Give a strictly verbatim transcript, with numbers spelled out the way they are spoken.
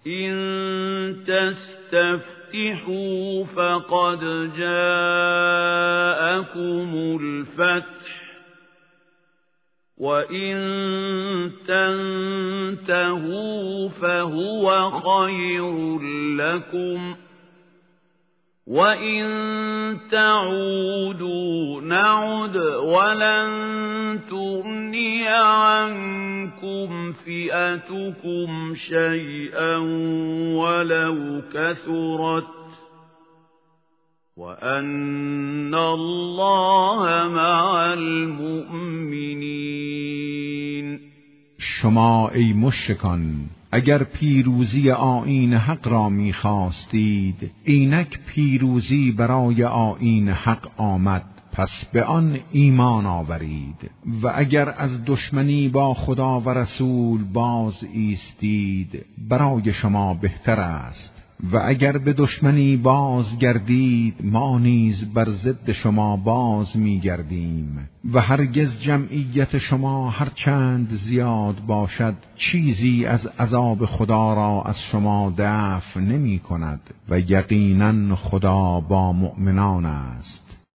إن تستفتحوا فقد جاءكم الفتح وإن تنتهوا فهو خير لكم وإن تعودوا نعد ولن تغني عنكم فئتكم شيئا ولو كثرت وأن الله مع المؤمنين. شما ای مشرکان اگر پیروزی آیین حق را می‌خواستید، اینک پیروزی برای آیین حق آمد، پس به آن ایمان آورید. و اگر از دشمنی با خدا و رسول باز ایستید، برای شما بهتر است. و اگر به دشمنی باز گردید، ما نیز بر ضد شما باز می گردیم. و هرگز جمعیت شما هرچند زیاد باشد، چیزی از عذاب خدا را از شما دفع نمی کند و یقینا خدا با مؤمنان است.